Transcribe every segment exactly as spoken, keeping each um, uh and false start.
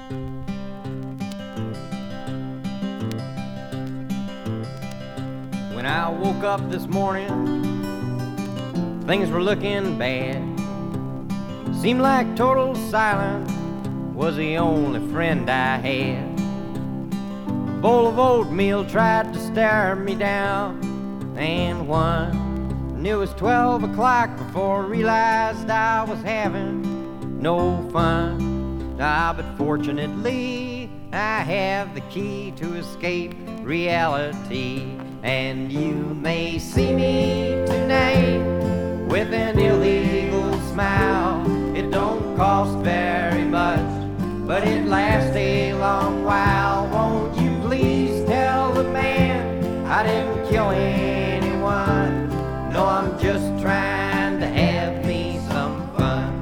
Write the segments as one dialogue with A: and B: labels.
A: When I woke up this morning, things were looking bad. Seemed like total silence was the only friend I had. A bowl of oatmeal tried to stare me down, and one, and it was twelve o'clock before I realized I was having no fun. Ah, but fortunately, I have the key to escape reality. And you may see me tonight with an illegal smile. It don't cost very much, but it lasts a long while. Won't you please tell the man I didn't kill anyone? No, I'm just trying to have me some fun.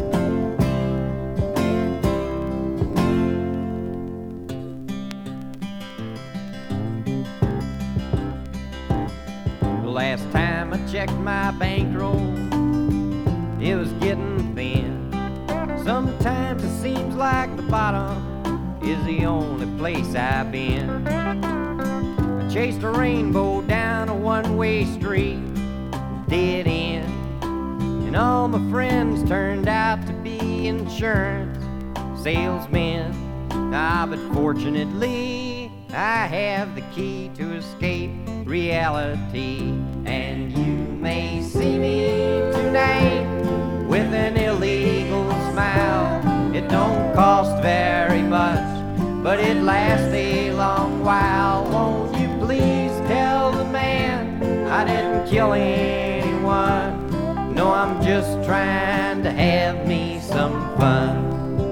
A: The last time I checked my bankroll, it was getting thin. Sometimes it seems like the bottom is the only place I've been. I chased a rainbow down a one-way street, dead end, and all my friends turned out to be insurance salesmen. Ah, but fortunately, I have the key to escape reality. And you may see me tonight with an illegal smile. It don't cost very much, but it lasts a long while. Won't you please tell the man I didn't kill anyone? No, I'm just trying to have me some fun.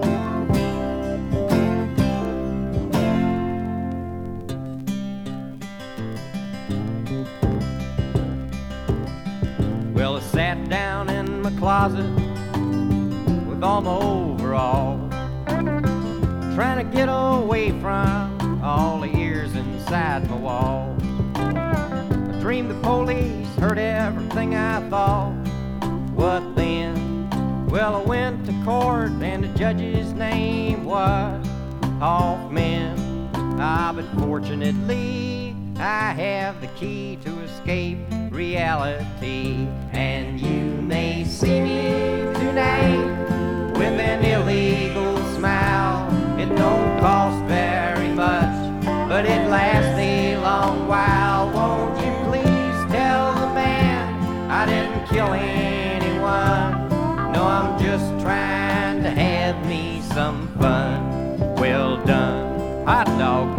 A: Well, I sat down in my closet with all my overalls, trying to get away from all the ears inside my wall. I dreamed the police heard everything I thought. What then? Well, I went to court and the judge's name was Hoffman. Ah, but fortunately, I have the key to escape reality. And you may see me tonight with an illegal smile. It don't cost very much, but it lasts a long while. Won't you please tell the man I didn't kill anyone? No, I'm just trying to have me some fun. Well done, hot dog.